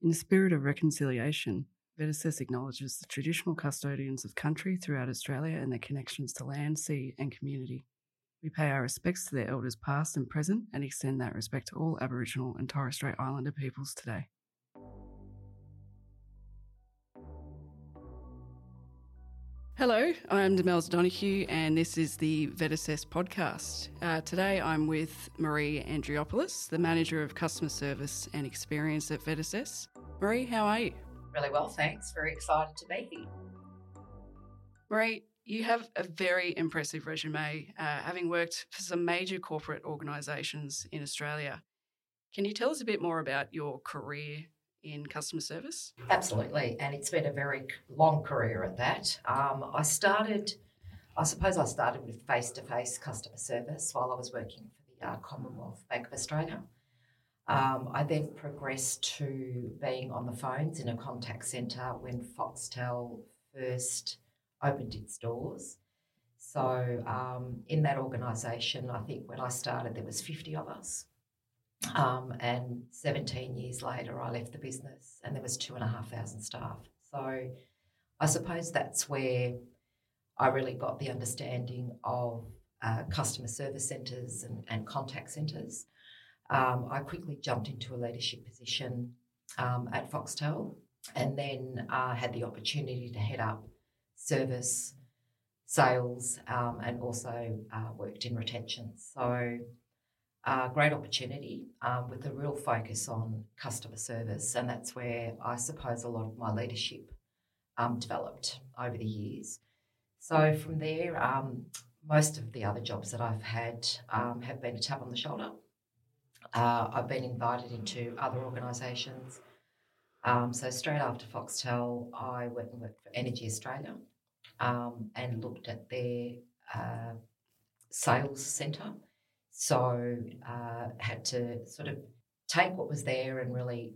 In the spirit of reconciliation, VETASES acknowledges the traditional custodians of country throughout Australia and their connections to land, sea and community. We pay our respects to their elders past and present and extend that respect to all Aboriginal and Torres Strait Islander peoples today. Hello, I'm Demels Donoghue and this is the VETASES podcast. Today I'm with Marie Andriopoulos, the Manager of Customer Service and Experience at VETASES. Marie, how are you? Really well, thanks. Very excited to be here. Marie, you have a very impressive resume, having worked for some major corporate organisations in Australia. Can you tell us a bit more about your career in customer service? Absolutely, and it's been a very long career at that. I started with face-to-face customer service while I was working for the Commonwealth Bank of Australia. I then progressed to being on the phones in a contact centre when Foxtel first opened its doors. So in that organisation, I think when I started there was 50 of us. And 17 years later, I left the business and there was 2,500 staff. So I suppose that's where I really got the understanding of customer service centres and contact centres. I quickly jumped into a leadership position at Foxtel and then had the opportunity to head up service, sales, and also worked in retention. So great opportunity with a real focus on customer service, and that's where I suppose a lot of my leadership developed over the years. So from there, most of the other jobs that I've had have been a tap on the shoulder. I've been invited into other organisations. So straight after Foxtel, I went and worked for Energy Australia and looked at their sales centre. So had to sort of take what was there and really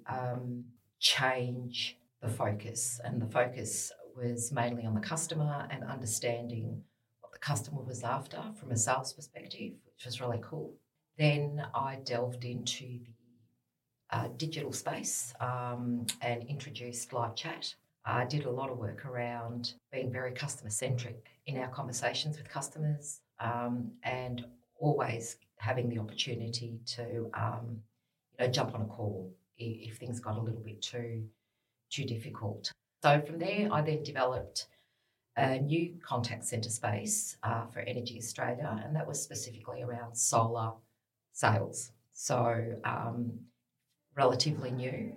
change the focus. And the focus was mainly on the customer and understanding what the customer was after from a sales perspective, which was really cool. Then I delved into the digital space and introduced live chat. I did a lot of work around being very customer-centric in our conversations with customers and always having the opportunity to jump on a call if things got a little bit too difficult. So from there, I then developed a new contact centre space for Energy Australia, and that was specifically around solar sales. So relatively new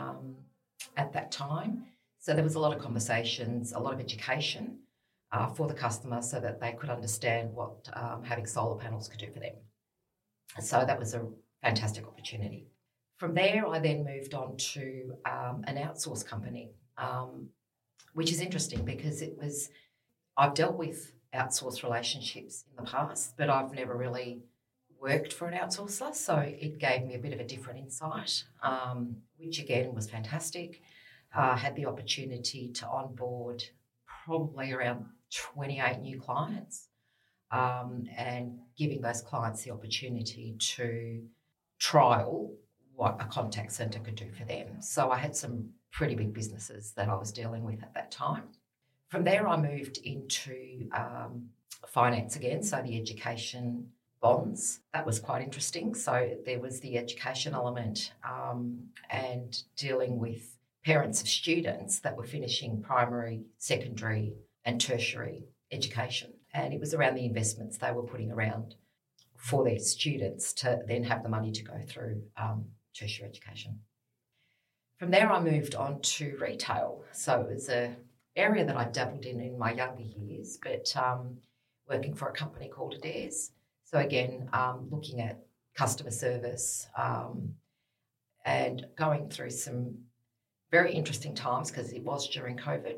at that time. So there was a lot of conversations, a lot of education for the customer so that they could understand what having solar panels could do for them. So that was a fantastic opportunity. From there, I then moved on to an outsource company, which is interesting because I've dealt with outsource relationships in the past, but I've never really worked for an outsourcer. So it gave me a bit of a different insight, which again was fantastic. Had the opportunity to onboard probably around 28 new clients and giving those clients the opportunity to trial what a contact centre could do for them. So I had some pretty big businesses that I was dealing with at that time. From there, I moved into finance again, so the education bonds. That was quite interesting. So there was the education element and dealing with parents of students that were finishing primary, secondary and tertiary education. And it was around the investments they were putting around for their students to then have the money to go through tertiary education. From there, I moved on to retail. So it was an area that I dabbled in my younger years, but working for a company called Adairs. So again, looking at customer service and going through some very interesting times because it was during COVID.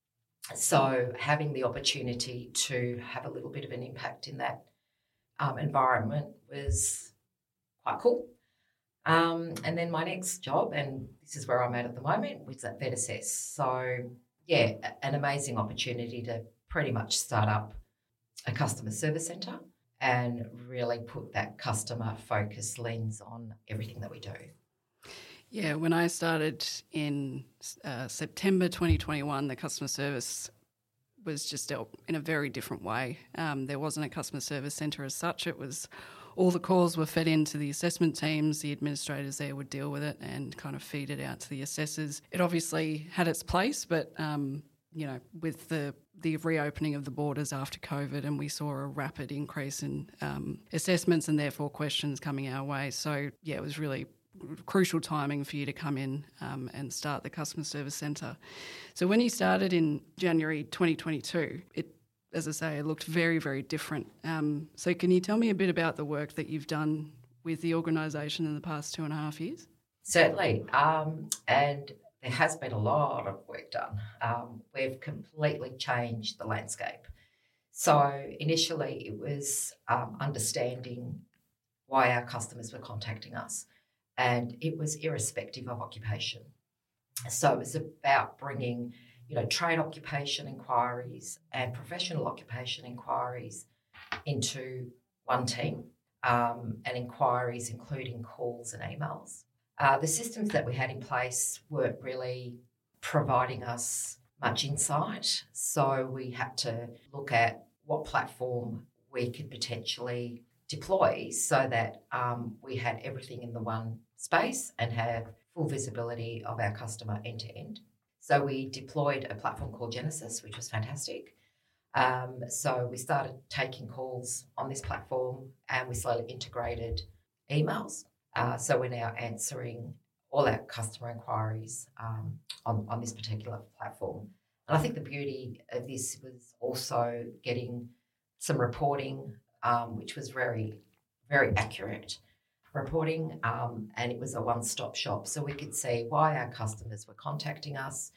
So having the opportunity to have a little bit of an impact in that environment was quite cool. And then my next job, and this is where I'm at the moment, was at VETASES. So, yeah, an amazing opportunity to pretty much start up a customer service centre and really put that customer focus lens on everything that we do. Yeah, when I started in September 2021, the customer service was just dealt in a very different way. There wasn't a customer service centre as such. It was all the calls were fed into the assessment teams. The administrators there would deal with it and kind of feed it out to the assessors. It obviously had its place, but with the reopening of the borders after COVID, and we saw a rapid increase in assessments and therefore questions coming our way. So yeah, it was really crucial timing for you to come in and start the customer service centre. So when you started in January 2022, as I say, it looked very, very different. So can you tell me a bit about the work that you've done with the organisation in the past 2.5 years? Certainly, and there has been a lot of work done. We've completely changed the landscape. So initially it was understanding why our customers were contacting us, and it was irrespective of occupation. So it was about bringing, trade occupation inquiries and professional occupation inquiries into one team, and inquiries including calls and emails. The systems that we had in place weren't really providing us much insight, so we had to look at what platform we could potentially deploy so that we had everything in the one space and have full visibility of our customer end to end. So we deployed a platform called Genesis, which was fantastic. So we started taking calls on this platform and we slowly integrated emails. So we're now answering all our customer inquiries on this particular platform. And I think the beauty of this was also getting some reporting, which was very, very accurate reporting, and it was a one-stop shop. So we could see why our customers were contacting us,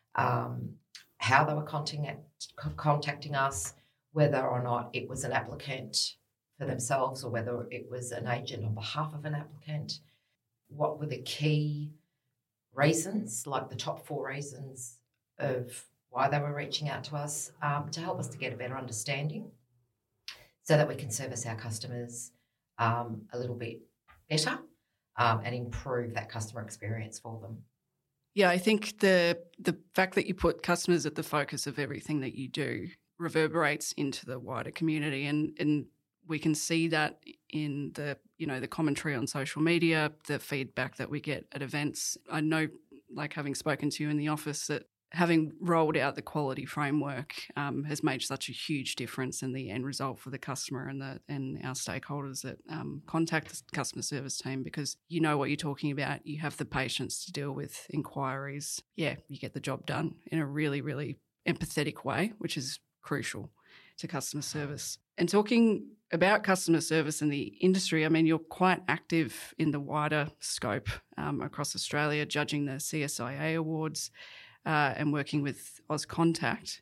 how they were contacting us, whether or not it was an applicant for themselves or whether it was an agent on behalf of an applicant. What were the key reasons, like the top 4 reasons of why they were reaching out to us, to help us to get a better understanding so that we can service our customers a little bit better and improve that customer experience for them. Yeah, I think the fact that you put customers at the focus of everything that you do reverberates into the wider community, and we can see that in the commentary on social media, the feedback that we get at events. I know, like having spoken to you in the office, that having rolled out the quality framework has made such a huge difference in the end result for the customer and our stakeholders that contact the customer service team, because you know what you're talking about. You have the patience to deal with inquiries. Yeah, you get the job done in a really, really empathetic way, which is crucial to customer service. And talking about customer service in the industry, I mean, you're quite active in the wider scope across Australia, judging the CSIA awards, and working with AusContact.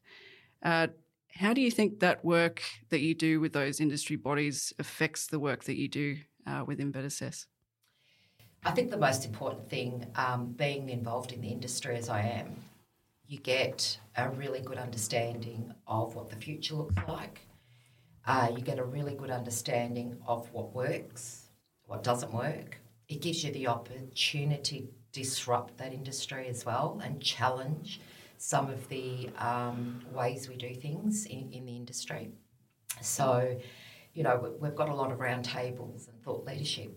How do you think that work that you do with those industry bodies affects the work that you do within VetAssess? I think the most important thing, being involved in the industry as I am, you get a really good understanding of what the future looks like. You get a really good understanding of what works, what doesn't work. It gives you the opportunity disrupt that industry as well and challenge some of the ways we do things in the industry. So, we've got a lot of roundtables and thought leadership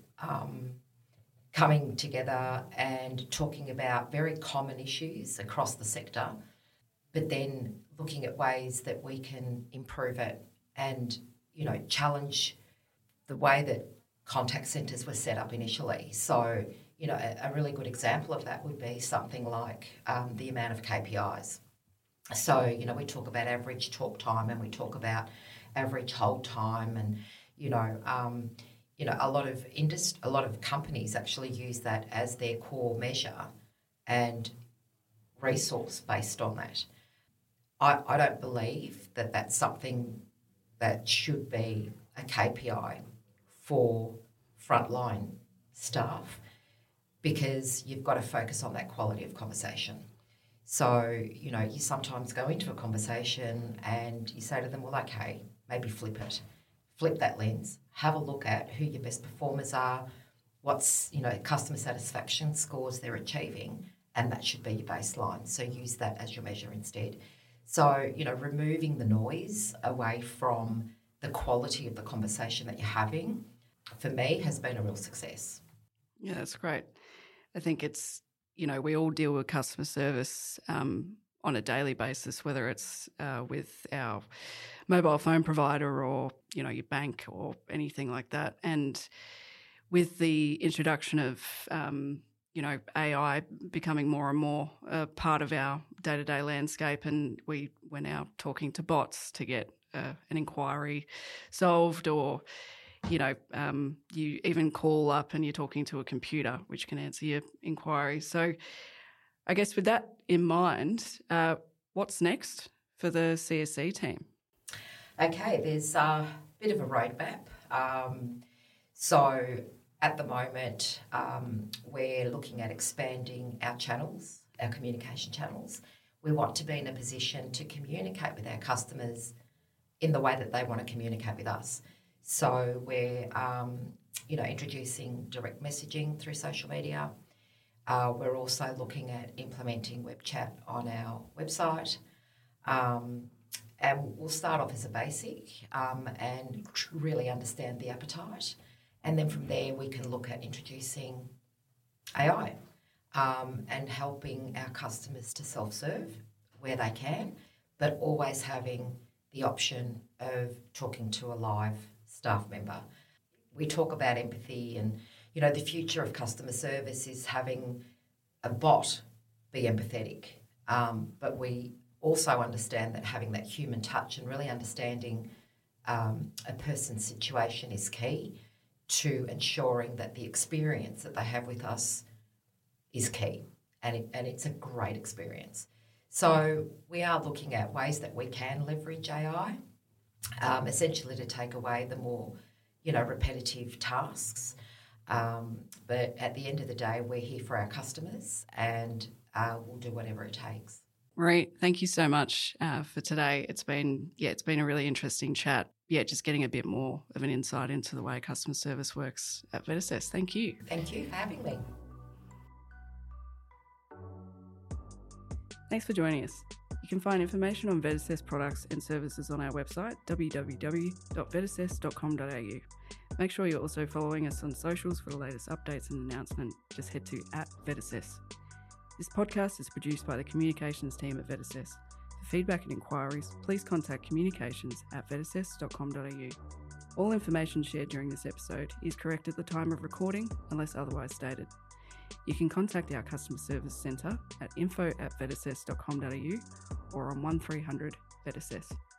coming together and talking about very common issues across the sector, but then looking at ways that we can improve it and, challenge the way that contact centres were set up initially. So, a really good example of that would be something like the amount of KPIs. So, we talk about average talk time and we talk about average hold time, and a lot of companies actually use that as their core measure and resource based on that. I don't believe that that's something that should be a KPI for frontline staff, because you've got to focus on that quality of conversation. So, you sometimes go into a conversation and you say to them, well, okay, maybe flip that lens, have a look at who your best performers are, what's, customer satisfaction scores they're achieving, and that should be your baseline. So use that as your measure instead. So, removing the noise away from the quality of the conversation that you're having, for me, has been a real success. Yeah, that's great. I think it's, we all deal with customer service on a daily basis, whether it's with our mobile phone provider or, your bank or anything like that. And with the introduction of, AI becoming more and more a part of our day-to-day landscape, and we're now talking to bots to get an inquiry solved, or you even call up and you're talking to a computer which can answer your inquiry. So I guess with that in mind, what's next for the CSC team? Okay, there's a bit of a roadmap. So at the moment, we're looking at expanding our channels, our communication channels. We want to be in a position to communicate with our customers in the way that they want to communicate with us. So we're, introducing direct messaging through social media. We're also looking at implementing web chat on our website. And we'll start off as a basic and really understand the appetite. And then from there, we can look at introducing AI and helping our customers to self-serve where they can, but always having the option of talking to a live staff member. We talk about empathy and, the future of customer service is having a bot be empathetic. But we also understand that having that human touch and really understanding a person's situation is key to ensuring that the experience that they have with us is key, and it's a great experience. So we are looking at ways that we can leverage AI, essentially to take away the more, repetitive tasks. But at the end of the day, we're here for our customers, and we'll do whatever it takes. Great. Thank you so much for today. It's been a really interesting chat. Just getting a bit more of an insight into the way customer service works at VetAssess. Thank you. Thank you for having me. Thanks for joining us. You can find information on VetAssess products and services on our website, www.vetassess.com.au. Make sure you're also following us on socials for the latest updates and announcements. Just head to @VetAssess. This podcast is produced by the communications team at VetAssess. For feedback and inquiries, please contact communications@vetassess.com.au. All information shared during this episode is correct at the time of recording, unless otherwise stated. You can contact our customer service centre at info@vetassess.com.au or on 1300 VetAssess.